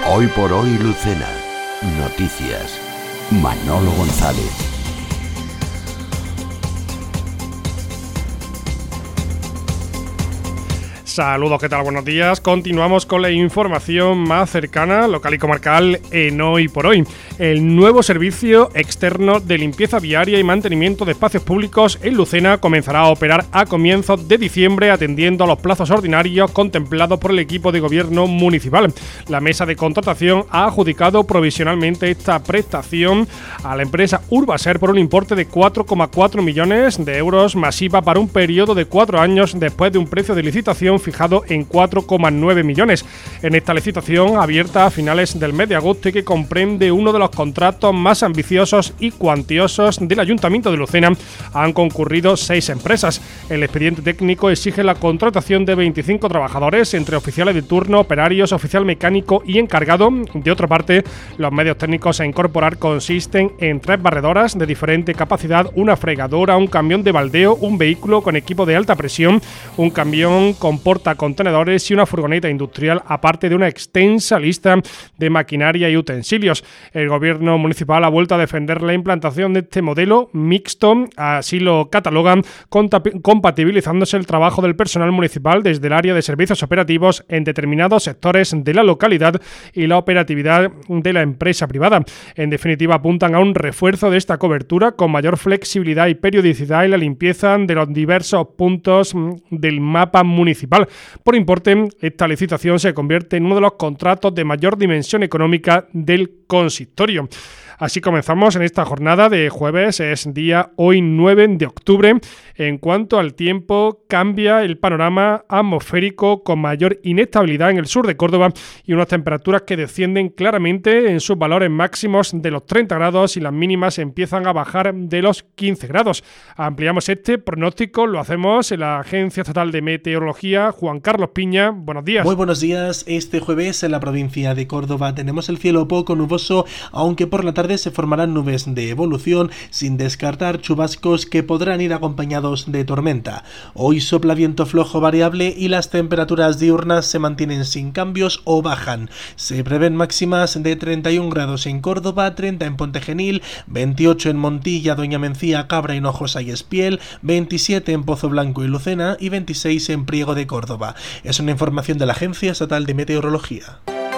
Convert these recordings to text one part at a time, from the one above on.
Hoy por hoy, Lucena. Noticias. Manolo González. Saludos, ¿qué tal? Buenos días. Continuamos con la información más cercana, local y comarcal en Hoy por Hoy. El nuevo servicio externo de limpieza viaria y mantenimiento de espacios públicos en Lucena comenzará a operar a comienzos de diciembre, atendiendo a los plazos ordinarios contemplados por el equipo de gobierno municipal. La mesa de contratación ha adjudicado provisionalmente esta prestación a la empresa Urbaser por un importe de 4,4 millones de euros masiva para un periodo de 4 años después de un precio de licitación fijado en 4,9 millones. En esta licitación, abierta a finales del mes de agosto y que comprende uno de los contratos más ambiciosos y cuantiosos del Ayuntamiento de Lucena, han concurrido 6 empresas. El expediente técnico exige la contratación de 25 trabajadores, entre oficiales de turno, operarios, oficial mecánico y encargado. De otra parte, los medios técnicos a incorporar consisten en 3 barredoras de diferente capacidad, una fregadora, un camión de baldeo, un vehículo con equipo de alta presión, un camión con portacontenedores y una furgoneta industrial, aparte de una extensa lista de maquinaria y utensilios. El gobierno municipal ha vuelto a defender la implantación de este modelo mixto, así lo catalogan, compatibilizándose el trabajo del personal municipal desde el área de servicios operativos en determinados sectores de la localidad y la operatividad de la empresa privada. En definitiva, apuntan a un refuerzo de esta cobertura con mayor flexibilidad y periodicidad en la limpieza de los diversos puntos del mapa municipal. Por importe, esta licitación se convierte en uno de los contratos de mayor dimensión económica del consistorio. Así comenzamos en esta jornada de jueves, es día hoy 9 de octubre. En cuanto al tiempo, cambia el panorama atmosférico con mayor inestabilidad en el sur de Córdoba y unas temperaturas que descienden claramente en sus valores máximos de los 30 grados y las mínimas empiezan a bajar de los 15 grados. Ampliamos este pronóstico, lo hacemos en la Agencia Estatal de Meteorología. Juan Carlos Piña, buenos días. Muy buenos días. Este jueves en la provincia de Córdoba tenemos el cielo poco nuboso, aunque por la tarde se formarán nubes de evolución, sin descartar chubascos que podrán ir acompañados de tormenta. Hoy sopla viento flojo variable y las temperaturas diurnas se mantienen sin cambios o bajan. Se prevén máximas de 31 grados en Córdoba, 30 en Pontegenil, 28 en Montilla, Doña Mencía, Cabra, Hinojosa y Espiel, 27 en Pozo Blanco y Lucena y 26 en Priego de Córdoba. Es una información de la Agencia Estatal de Meteorología.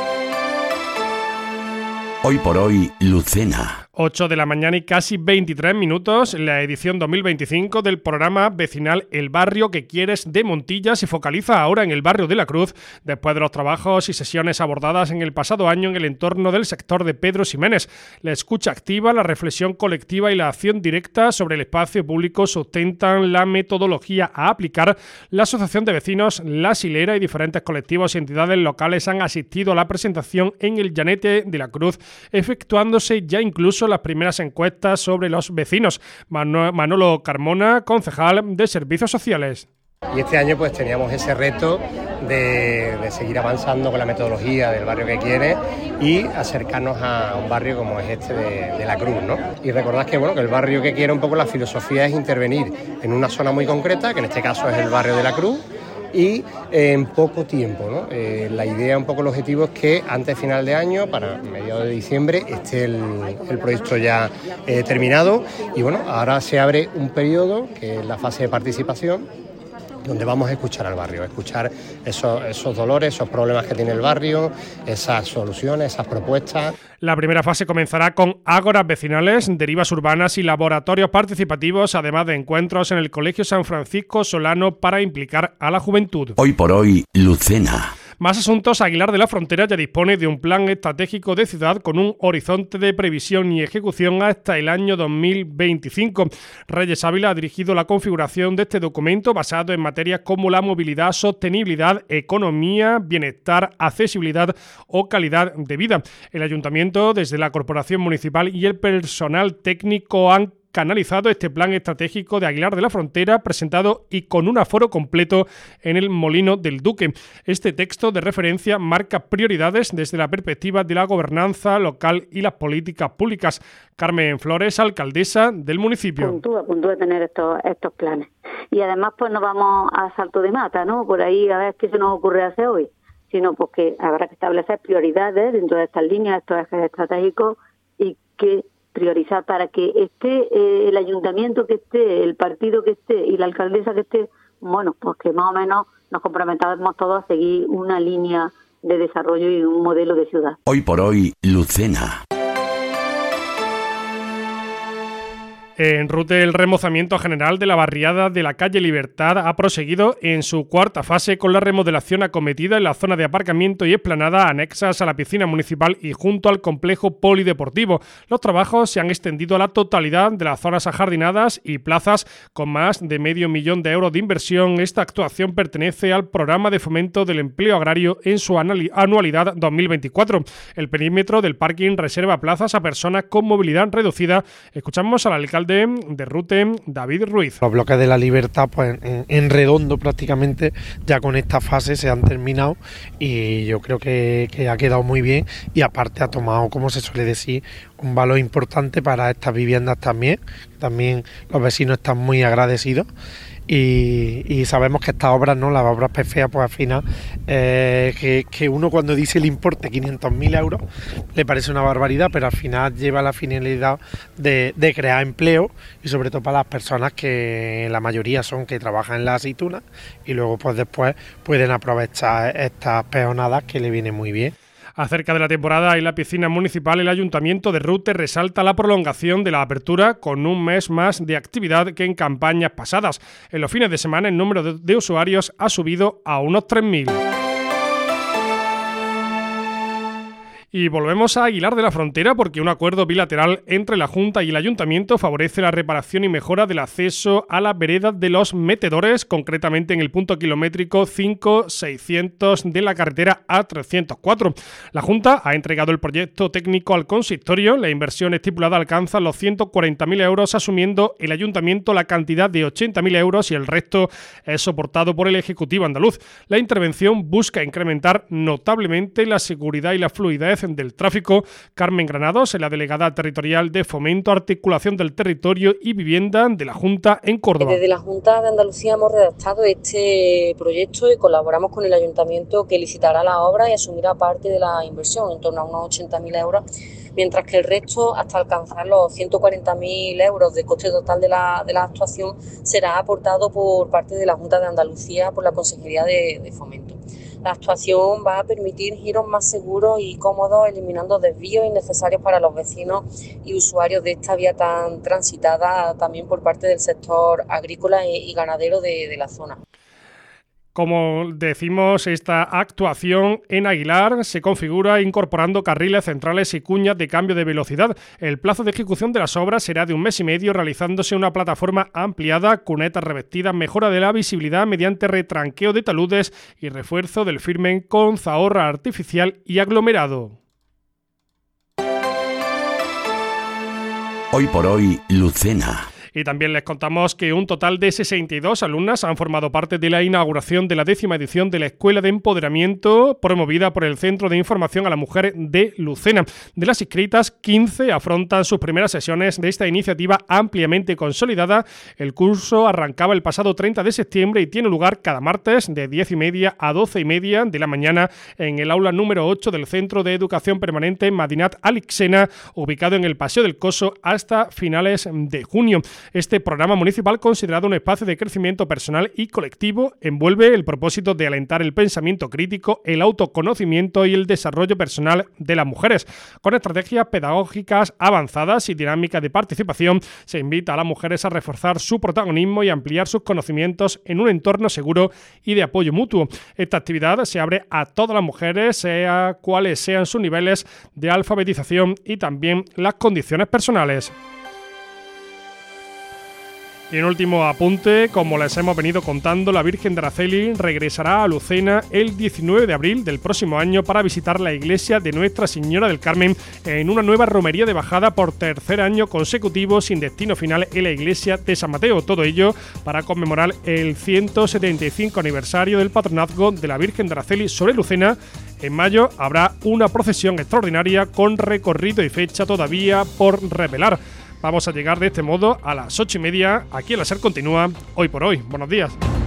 Hoy por hoy, Lucena. 8 de la mañana y casi 23 minutos, la edición 2025 del programa vecinal El Barrio que Quieres de Montilla se focaliza ahora en el barrio de la Cruz, después de los trabajos y sesiones abordadas en el pasado año en el entorno del sector de Pedro Ximénez. La escucha activa, la reflexión colectiva y la acción directa sobre el espacio público sustentan la metodología a aplicar. La Asociación de Vecinos La Silera y diferentes colectivos y entidades locales han asistido a la presentación en el Llanete de la Cruz, efectuándose ya incluso las primeras encuestas sobre los vecinos. Manolo Carmona, concejal de Servicios Sociales. Y este año pues teníamos ese reto de seguir avanzando con la metodología del barrio que quiere y acercarnos a un barrio como es este de la Cruz, ¿no? Y recordad que el barrio que quiere un poco la filosofía es intervenir en una zona muy concreta, que en este caso es el barrio de la Cruz, y en poco tiempo, ¿no? La idea, un poco el objetivo es que antes de final de año, para mediados de diciembre, esté el proyecto ya terminado y ahora se abre un periodo que es la fase de participación, donde vamos a escuchar al barrio, escuchar esos dolores, esos problemas que tiene el barrio, esas soluciones, esas propuestas. La primera fase comenzará con ágoras vecinales, derivas urbanas y laboratorios participativos, además de encuentros en el Colegio San Francisco Solano para implicar a la juventud. Hoy por hoy, Lucena. Más asuntos. Aguilar de la Frontera ya dispone de un plan estratégico de ciudad con un horizonte de previsión y ejecución hasta el año 2025. Reyes Ávila ha dirigido la configuración de este documento basado en materias como la movilidad, sostenibilidad, economía, bienestar, accesibilidad o calidad de vida. El Ayuntamiento, desde la Corporación Municipal y el personal técnico han canalizado este plan estratégico de Aguilar de la Frontera, presentado y con un aforo completo en el Molino del Duque. Este texto de referencia marca prioridades desde la perspectiva de la gobernanza local y las políticas públicas. Carmen Flores, alcaldesa del municipio. Puntúa tener estos planes. Y además pues nos vamos a salto de mata, ¿no? Por ahí a ver qué se nos ocurre hacer hoy. sino pues que habrá que establecer prioridades dentro de estas líneas, estos ejes estratégicos, y que priorizar para que esté el ayuntamiento que esté, el partido que esté y la alcaldesa que esté, bueno, pues que más o menos nos comprometamos todos a seguir una línea de desarrollo y un modelo de ciudad. Hoy por hoy, Lucena. En Rute, el remozamiento general de la barriada de la calle Libertad ha proseguido en su cuarta fase con la remodelación acometida en la zona de aparcamiento y explanada anexas a la piscina municipal y junto al complejo polideportivo. Los trabajos se han extendido a la totalidad de las zonas ajardinadas y plazas con más de $500,000 de inversión. Esta actuación pertenece al programa de fomento del empleo agrario en su anualidad 2024. El perímetro del parking reserva plazas a personas con movilidad reducida. Escuchamos al alcalde de Rute, David Ruiz. Los bloques de la Libertad, pues en redondo prácticamente, ya con esta fase se han terminado y yo creo que ha quedado muy bien, y aparte ha tomado, como se suele decir, un valor importante para estas viviendas también. También los vecinos están muy agradecidos. Y sabemos que estas obras, ¿no?, las obras PFEA, pues al final, que uno cuando dice el importe 500.000 euros le parece una barbaridad, pero al final lleva la finalidad de crear empleo, y sobre todo para las personas que la mayoría son que trabajan en la aceituna y luego pues después pueden aprovechar estas peonadas que le vienen muy bien. Acerca de la temporada y la piscina municipal, el Ayuntamiento de Rute resalta la prolongación de la apertura con un mes más de actividad que en campañas pasadas. En los fines de semana el número de usuarios ha subido a unos 3.000. Y volvemos a Aguilar de la Frontera porque un acuerdo bilateral entre la Junta y el Ayuntamiento favorece la reparación y mejora del acceso a la vereda de los Metedores, concretamente en el punto kilométrico 5600 de la carretera A304. La Junta ha entregado el proyecto técnico al consistorio. La inversión estipulada alcanza los 140.000 euros, asumiendo el Ayuntamiento la cantidad de 80.000 euros y el resto es soportado por el Ejecutivo andaluz. La intervención busca incrementar notablemente la seguridad y la fluidez del tráfico. Carmen Granados, la delegada territorial de Fomento, Articulación del Territorio y Vivienda de la Junta en Córdoba. Desde la Junta de Andalucía hemos redactado este proyecto y colaboramos con el Ayuntamiento, que licitará la obra y asumirá parte de la inversión, en torno a unos 80.000 euros, mientras que el resto, hasta alcanzar los 140.000 euros de coste total de la actuación, será aportado por parte de la Junta de Andalucía por la Consejería de Fomento. La actuación va a permitir giros más seguros y cómodos, eliminando desvíos innecesarios para los vecinos y usuarios de esta vía tan transitada también por parte del sector agrícola y ganadero de la zona. Como decimos, esta actuación en Aguilar se configura incorporando carriles centrales y cuñas de cambio de velocidad. El plazo de ejecución de las obras será de 1 mes y medio, realizándose una plataforma ampliada, cunetas revestidas, mejora de la visibilidad mediante retranqueo de taludes y refuerzo del firmen con zahorra artificial y aglomerado. Hoy por hoy, Lucena. Y también les contamos que un total de 62 alumnas han formado parte de la inauguración de la 10ª edición de la Escuela de Empoderamiento promovida por el Centro de Información a la Mujer de Lucena. De las inscritas, 15 afrontan sus primeras sesiones de esta iniciativa ampliamente consolidada. El curso arrancaba el pasado 30 de septiembre y tiene lugar cada martes de 10:30 a 12:30 de la mañana en el aula número 8 del Centro de Educación Permanente Madinat Alixena, ubicado en el Paseo del Coso, hasta finales de junio. Este programa municipal, considerado un espacio de crecimiento personal y colectivo, envuelve el propósito de alentar el pensamiento crítico, el autoconocimiento y el desarrollo personal de las mujeres. Con estrategias pedagógicas avanzadas y dinámicas de participación, se invita a las mujeres a reforzar su protagonismo y ampliar sus conocimientos en un entorno seguro y de apoyo mutuo. Esta actividad se abre a todas las mujeres, sea cuales sean sus niveles de alfabetización y también las condiciones personales. Y en último apunte, como les hemos venido contando, la Virgen de Araceli regresará a Lucena el 19 de abril del próximo año para visitar la iglesia de Nuestra Señora del Carmen en una nueva romería de bajada por tercer año consecutivo sin destino final en la iglesia de San Mateo. Todo ello para conmemorar el 175 aniversario del patronazgo de la Virgen de Araceli sobre Lucena. En mayo habrá una procesión extraordinaria con recorrido y fecha todavía por revelar. Vamos a llegar de este modo a las 8:30. Aquí el SER continúa Hoy por Hoy. Buenos días.